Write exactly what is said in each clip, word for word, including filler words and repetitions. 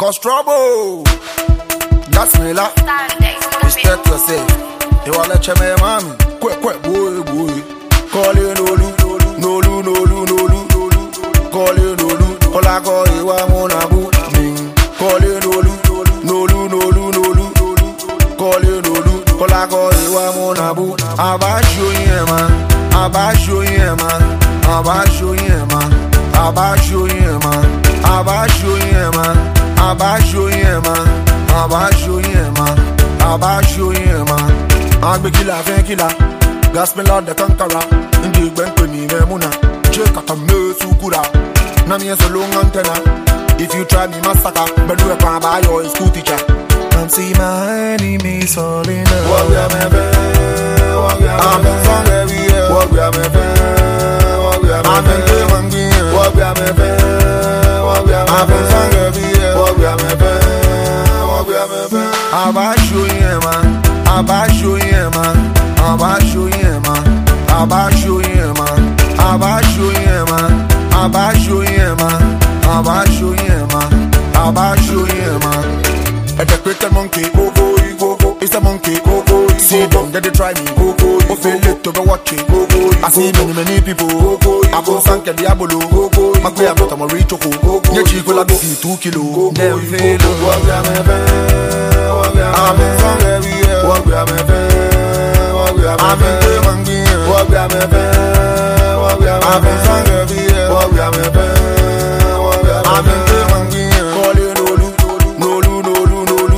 Cause trouble, that's me la. Respect yourself. You wanna let your man, mommy. Quick, quick, boy, boy. Call you Nolu, Nolu, Nolu, Nolu. Call you Nolu. Call I call you a monabu. Call you Nolu, Nolu, Nolu, Nolu. Call you Nolu. Call I call you a monabu. Abasho yema, abasho yema, abasho yema, abasho yema, abasho yema, abasho yema, abasho yema, abasho yema. Agbe killer, fen killer. Gospel Lord the conqueror. Indi gbenpe ni memuna. Jeka kame sukura. Na mi so long antenna. If you try me massacre, but do a pan by your school teacher. Come see my enemies falling down. What we are me be? What we are me be? I'm in song every year. What we are me be? What we are me be? I'm in game again. What we are me be? What we are me be? I'm in song every year. What we are me be? What we are me be? Abasho yema, abasho yema, abasho yema, abasho yema, abasho yema, abasho yema, abasho yema, abasho yema. At the cricket monkey, go go go go. It's a monkey, go go. See them, they try me, go go. Oh, feel it to be watching, go go. I see many many people, go go. I go sank at Diabolo, go go. My way I'm not a reach, go go. Your chick will have been two kilo. Never fail, what we are me be, what we are. I'm in song every year, what we are me be, what we are. I'm in game again, what we are me be, what we are. I'm in song every year, what we are me be, what we are. I'm in game again, call you Nolu, Nolu, Nolu, Nolu,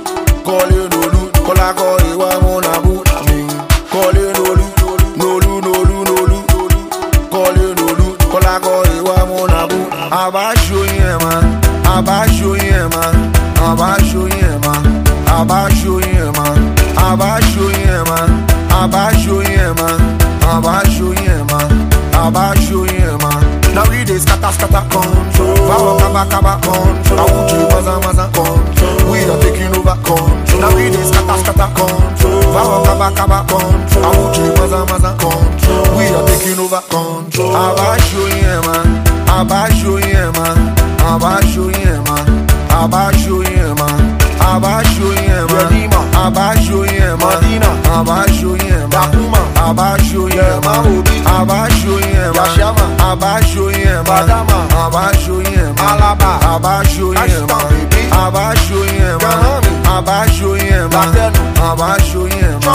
call you Nolu, call I call you a monabu, call you Nolu, Nolu, Nolu, Nolu, call you Nolu, call I call you a monabu. Abasho yema, abasho yema, abasho yema, abasho yema, abasho yema, abasho yema, abasho yema, abasho yema. Now we dey scatter scatter control. Power kaba kaba control. Awuji maza maza control. We are taking over control. Now we dey scatter scatter control. Power kaba kaba control. Awuji maza maza control. We are taking over control. Abasho yema, abasho yema, abasho yema, abasho yema, abasho yema, Yadima, abasho yema, Madina, abasho yema, Dakuma, abasho yema, Obi, abasho yema, Yashama, abasho yema, Badama, abasho yema, Alaba, abasho yema, abasho yema, abasho yema, abasho yema,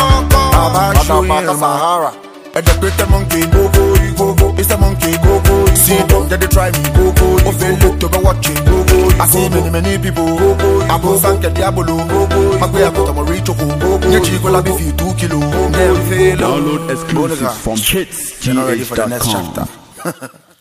abasho yema, Sahara. At the great monkey, go go, go go. It's a monkey, go go. See them, they try me, go go. Oh, feel it to be watching, go go. I see many many people, go go. I go sank at Diabolo, go go. My way I got a reach, go go. Your chick will have be two kilo. Never fail. Download exclusives from hits You're not ready for the next chapter.